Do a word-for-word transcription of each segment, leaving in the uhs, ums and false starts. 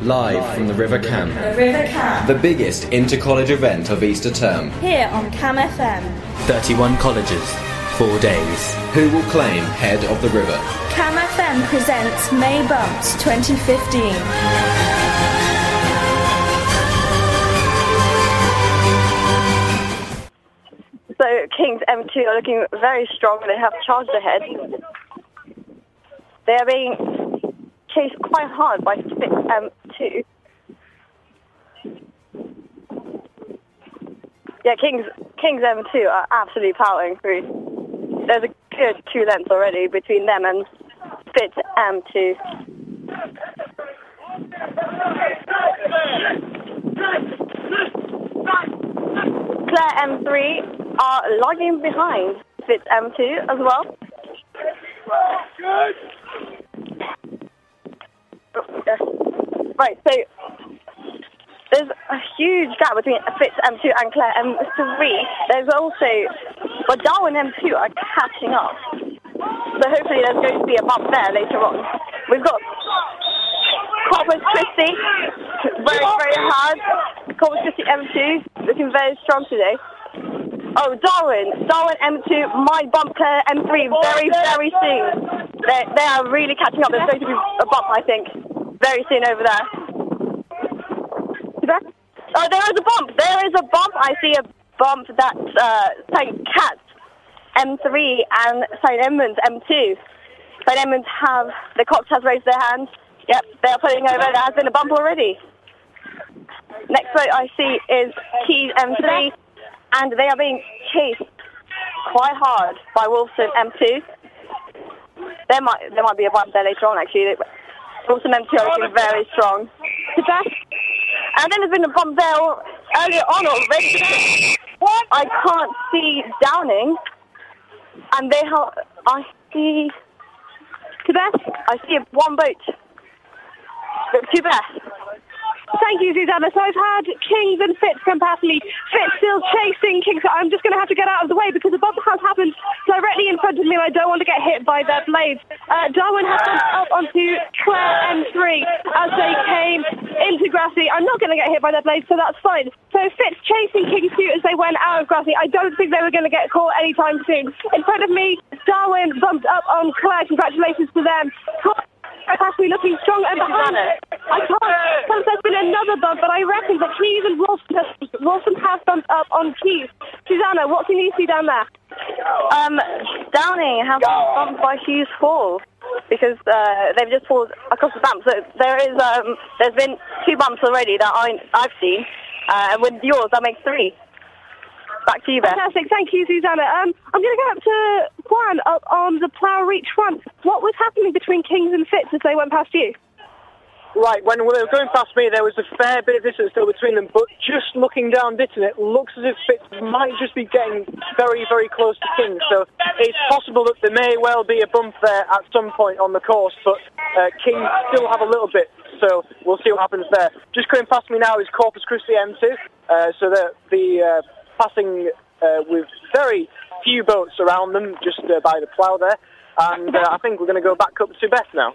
Live from the River Cam. The River Cam. The biggest inter-college event of Easter term. Here on Cam F M. thirty-one colleges, four days. Who will claim head of the river? Cam F M presents May Bumps twenty fifteen. So Kings M two are looking very strong. They have charged ahead. They are being chased quite hard by Spitz M two. Yeah, Kings Kings M two are absolutely powering through. There's a good two lengths already between them and Spitz M two. Claire M three are lagging behind Spitz M two as well. Right, so there's a huge gap between Spitz M two and Claire M three. There's also, but Darwin M two are catching up. So hopefully there's going to be a bump there later on. We've got Corpus Christi, very, very hard. Corpus Christi M two, looking very strong today. Oh, Darwin, Darwin M two might bump Claire M three very, very soon. They, they are really catching up. There's going to be a bump, I think, very soon over there. Oh, there is a bump. There is a bump. I see a bump that's uh, Saint Cat's M three and Saint Edmunds M two. Saint Edmunds have, the cops has raised their hands. Yep, they are pulling over. There has been a bump already. Next boat I see is Keys M three, and they are being chased quite hard by Wolfson M two. There might there might be a bump there later on, actually. Wolfson M two are looking very strong. And then there's been a bump there earlier on already. I can't see Downing, and they have. I see. Quebec. I see one boat. Quebec. Thank you, Susanna. So I've had Kings and Fitz come past me. Fitz still chasing Kings. I'm just going to have to get out of the way because the bump has happened directly in front of me and I don't want to get hit by their blades. Uh, Darwin has gone up onto Claire M three as they came into Grassy. I'm not going to get hit by their blades, so that's fine. So Fitz chasing Kings two as they went out of Grassy. I don't think they were going to get caught anytime soon. In front of me, Darwin bumped up on Claire. Congratulations to them. Actually looking strong and behind it. I can't because there's been another bump, but I reckon that Keys and Wolfson have, Wolfson have bumped up on Keys. Susanna, what can you see down there? Um, Downing have been bumped by Hughes Hall because uh, they've just fallen across the bump. So there is, um, there's been two bumps already that I, I've seen, uh, and with yours that makes three. Back to you, Beth. Fantastic. Thank you, Susanna. Um, I'm going to go up to Juan up on the Plough Reach front. What was happening between Kings and Fitz as they went past you? Right, when they were going past me, there was a fair bit of distance still between them, but just looking down Ditton, it looks as if Fitz might just be getting very, very close to Kings. So it's possible that there may well be a bump there at some point on the course, but uh, Kings still have a little bit, so we'll see what happens there. Just going past me now is Corpus Christi M two, uh, so the... the uh, passing uh, with very few boats around them, just uh, by the plough there. And uh, I think we're going to go back up to Beth now.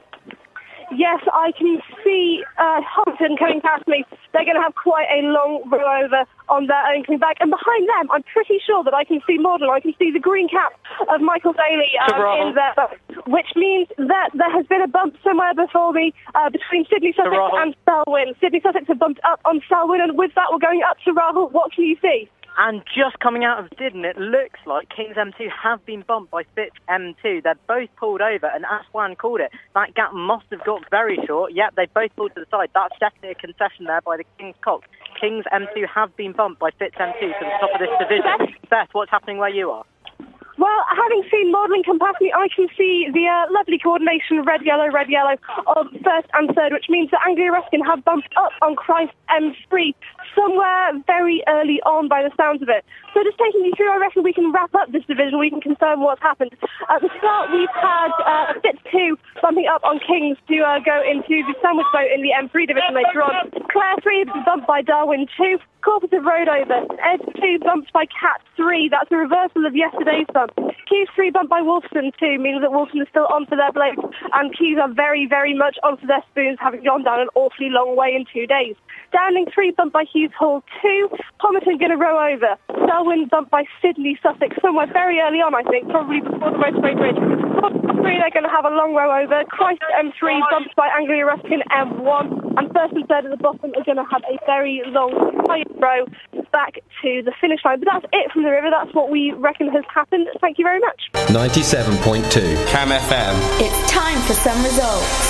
Yes, I can see uh, Humpton coming past me. They're going to have quite a long row over on their own coming back. And behind them, I'm pretty sure that I can see Magdalen. I can see the green cap of Michael Daly um, in there, which means that there has been a bump somewhere before me uh, between Sydney Sussex Rahul. and Selwyn. Sydney Sussex have bumped up on Selwyn, and with that, we're going up to Rahul. What can you see? And just coming out of Ditton, it looks like Kings M two have been bumped by Fitz M two. They're both pulled over, and as Juan called it, that gap must have got very short. Yep, they both pulled to the side. That's definitely a concession there by the Kings Cox. Kings M two have been bumped by Fitz M two to the top of this division. Beth, what's happening where you are? Well, having seen Magdalen come past me, I can see the uh, lovely coordination red-yellow, red-yellow of first and third, which means that Anglia Ruskin have bumped up on Christ M three somewhere very early on by the sounds of it. So just taking you through, I reckon we can wrap up this division. We can confirm what's happened. At the start, we've had uh, Fitz two bumping up on Kings to uh, go into the sandwich boat in the M three division later on. Claire three bumped by Darwin two. Corpus of Road over. Ed two bumped by Cat three. That's a reversal of yesterday's bump. Keys three bumped by Wolfson two, meaning that Wolfson is still on for their blades, and Keys are very, very much on for their spoons, having gone down an awfully long way in two days. Downing three bumped by Hughes Hall two, Homerton going to row over. Selwyn bumped by Sydney Sussex somewhere very early on, I think, probably before the motorway bridge. Three, they're going to have a long row over. Christ M three bumped by Anglia Ruskin M one, and first and third at the bottom are going to have a very long tight row back to the finish line. But that's it from the river. That's what we reckon has happened. Thank you very much. ninety-seven point two Cam F M. It's time for some results.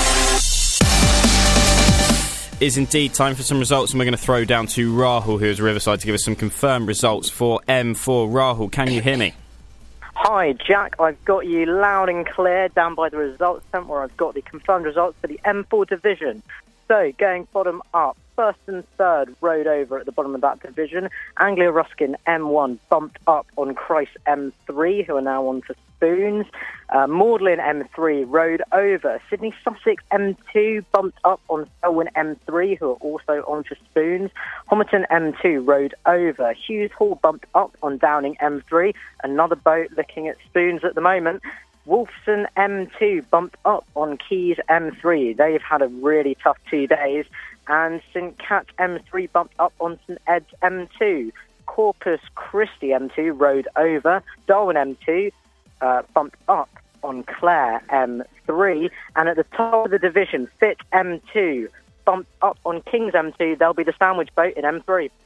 Is indeed time for some results, and we're going to throw down to Rahul, who is Riverside, to give us some confirmed results for M four. Rahul, can you hear me? Hi, Jack. I've got you loud and clear down by the results tent where I've got the confirmed results for the M four division. So, going bottom up, first and third rode over at the bottom of that division. Anglia Ruskin M one bumped up on Christ M three, who are now on for spoons. Uh, Magdalen M three rode over. Sydney Sussex M two bumped up on Selwyn M three, who are also on for spoons. Homerton M two rode over. Hughes Hall bumped up on Downing M three. Another boat looking at spoons at the moment. Wolfson M two bumped up on Keys M three. They've had a really tough two days. And St Cat's M three bumped up on St Ed's M two. Corpus Christi M two rode over. Darwin M two uh, bumped up on Clare M three. And at the top of the division, Fit M two bumped up on Kings M two. They'll be the sandwich boat in M three.